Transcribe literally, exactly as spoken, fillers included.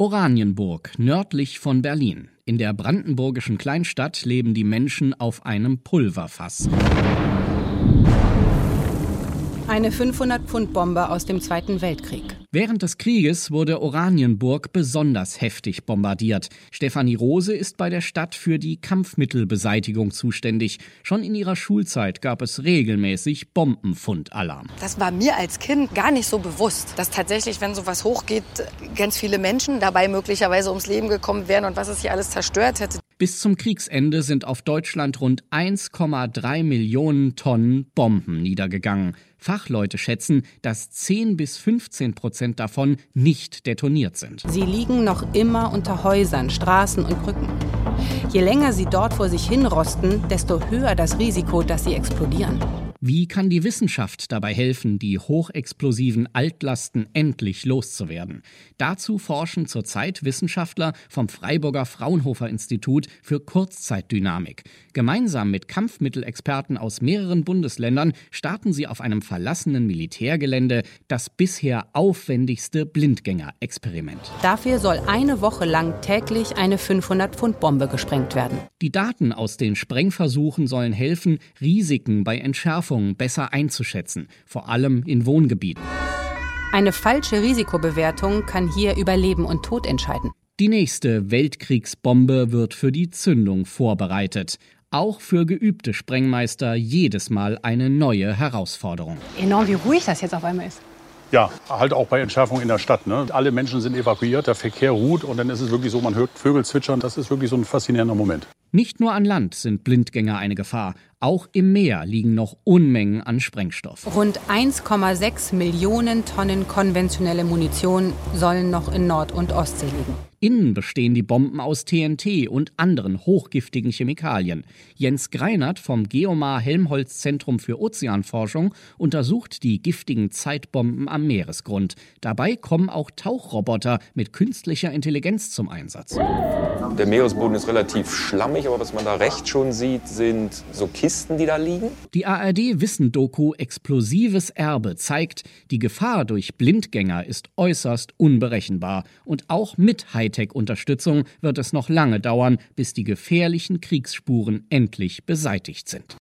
Oranienburg, nördlich von Berlin. In der brandenburgischen Kleinstadt leben die Menschen auf einem Pulverfass. Eine fünfhundert-Pfund-Bombe aus dem Zweiten Weltkrieg. Während des Krieges wurde Oranienburg besonders heftig bombardiert. Stefanie Rose ist bei der Stadt für die Kampfmittelbeseitigung zuständig. Schon in ihrer Schulzeit gab es regelmäßig Bombenfundalarm. Das war mir als Kind gar nicht so bewusst, dass tatsächlich, wenn sowas hochgeht, ganz viele Menschen dabei möglicherweise ums Leben gekommen wären und was es hier alles zerstört hätte. Bis zum Kriegsende sind auf Deutschland rund eins Komma drei Millionen Tonnen Bomben niedergegangen. Fachleute schätzen, dass zehn bis fünfzehn Prozent davon nicht detoniert sind. Sie liegen noch immer unter Häusern, Straßen und Brücken. Je länger sie dort vor sich hinrosten, desto höher das Risiko, dass sie explodieren. Wie kann die Wissenschaft dabei helfen, die hochexplosiven Altlasten endlich loszuwerden? Dazu forschen zurzeit Wissenschaftler vom Freiburger Fraunhofer-Institut für Kurzzeitdynamik. Gemeinsam mit Kampfmittelexperten aus mehreren Bundesländern starten sie auf einem verlassenen Militärgelände das bisher aufwendigste Blindgänger-Experiment. Dafür soll eine Woche lang täglich eine fünfhundert-Pfund-Bombe gesprengt werden. Die Daten aus den Sprengversuchen sollen helfen, Risiken bei Entschärfung besser einzuschätzen, vor allem in Wohngebieten. Eine falsche Risikobewertung kann hier über Leben und Tod entscheiden. Die nächste Weltkriegsbombe wird für die Zündung vorbereitet. Auch für geübte Sprengmeister jedes Mal eine neue Herausforderung. Enorm, wie ruhig das jetzt auf einmal ist. Ja, halt auch bei Entschärfung in der Stadt. Ne? Alle Menschen sind evakuiert, der Verkehr ruht und dann ist es wirklich so, man hört Vögel zwitschern. Das ist wirklich so ein faszinierender Moment. Nicht nur an Land sind Blindgänger eine Gefahr. Auch im Meer liegen noch Unmengen an Sprengstoff. Rund eins Komma sechs Millionen Tonnen konventionelle Munition sollen noch in Nord- und Ostsee liegen. Innen bestehen die Bomben aus T N T und anderen hochgiftigen Chemikalien. Jens Greinert vom Geomar-Helmholtz-Zentrum für Ozeanforschung untersucht die giftigen Zeitbomben am Meeresgrund. Dabei kommen auch Tauchroboter mit künstlicher Intelligenz zum Einsatz. Der Meeresboden ist relativ schlammig, aber was man da rechts schon sieht, sind so Kisten, die da liegen. Die A R D-Wissen-Doku Explosives Erbe zeigt, die Gefahr durch Blindgänger ist äußerst unberechenbar. Und auch mit Hightech-Unterstützung wird es noch lange dauern, bis die gefährlichen Kriegsspuren endlich beseitigt sind.